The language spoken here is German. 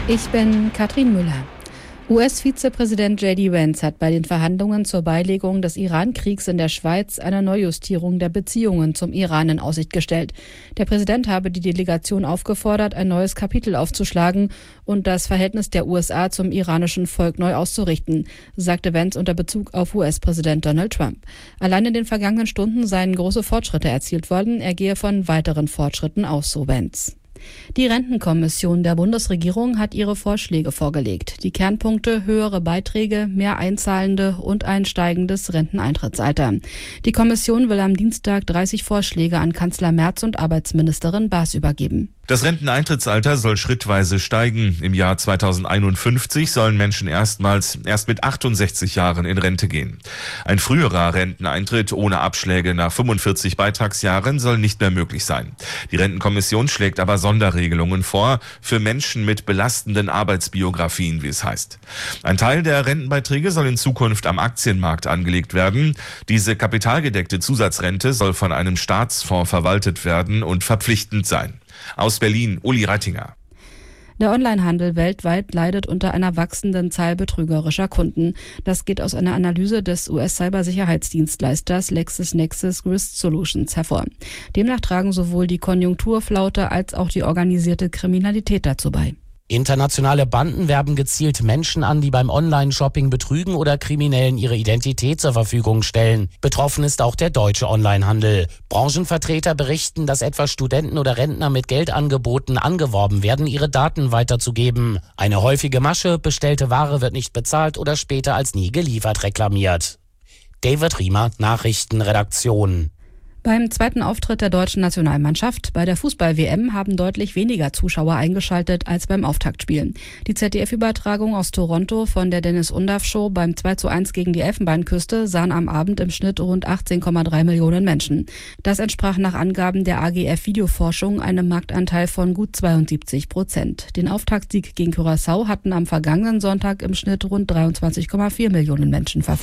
Ich bin Katrin Müller. US-Vizepräsident J.D. Vance hat bei den Verhandlungen zur Beilegung des Iran-Kriegs in der Schweiz eine Neujustierung der Beziehungen zum Iran in Aussicht gestellt. Der Präsident habe die Delegation aufgefordert, ein neues Kapitel aufzuschlagen und das Verhältnis der USA zum iranischen Volk neu auszurichten, sagte Vance unter Bezug auf US-Präsident Donald Trump. Allein in den vergangenen Stunden seien große Fortschritte erzielt worden. Er gehe von weiteren Fortschritten aus, so Vance. Die Rentenkommission der Bundesregierung hat ihre Vorschläge vorgelegt. Die Kernpunkte: höhere Beiträge, mehr Einzahlende und ein steigendes Renteneintrittsalter. Die Kommission will am Dienstag 30 Vorschläge an Kanzler Merz und Arbeitsministerin Baas übergeben. Das Renteneintrittsalter soll schrittweise steigen. Im Jahr 2051 sollen Menschen erst mit 68 Jahren in Rente gehen. Ein früherer Renteneintritt ohne Abschläge nach 45 Beitragsjahren soll nicht mehr möglich sein. Die Rentenkommission schlägt aber Sonderregelungen vor für Menschen mit belastenden Arbeitsbiografien, wie es heißt. Ein Teil der Rentenbeiträge soll in Zukunft am Aktienmarkt angelegt werden. Diese kapitalgedeckte Zusatzrente soll von einem Staatsfonds verwaltet werden und verpflichtend sein. Aus Berlin, Uli Reitinger. Der Onlinehandel weltweit leidet unter einer wachsenden Zahl betrügerischer Kunden. Das geht aus einer Analyse des US-Cybersicherheitsdienstleisters LexisNexis Risk Solutions hervor. Demnach tragen sowohl die Konjunkturflaute als auch die organisierte Kriminalität dazu bei. Internationale Banden werben gezielt Menschen an, die beim Online-Shopping betrügen oder Kriminellen ihre Identität zur Verfügung stellen. Betroffen ist auch der deutsche Onlinehandel. Branchenvertreter berichten, dass etwa Studenten oder Rentner mit Geldangeboten angeworben werden, ihre Daten weiterzugeben. Eine häufige Masche: bestellte Ware wird nicht bezahlt oder später als nie geliefert reklamiert. David Riemer, Nachrichtenredaktion. Beim zweiten Auftritt der deutschen Nationalmannschaft bei der Fußball-WM haben deutlich weniger Zuschauer eingeschaltet als beim Auftaktspiel. Die ZDF-Übertragung aus Toronto von der Dennis-Undaff-Show beim 2:1 gegen die Elfenbeinküste sahen am Abend im Schnitt rund 18,3 Millionen Menschen. Das entsprach nach Angaben der AGF Videoforschung einem Marktanteil von gut 72%. Den Auftaktsieg gegen Curaçao hatten am vergangenen Sonntag im Schnitt rund 23,4 Millionen Menschen verfolgt.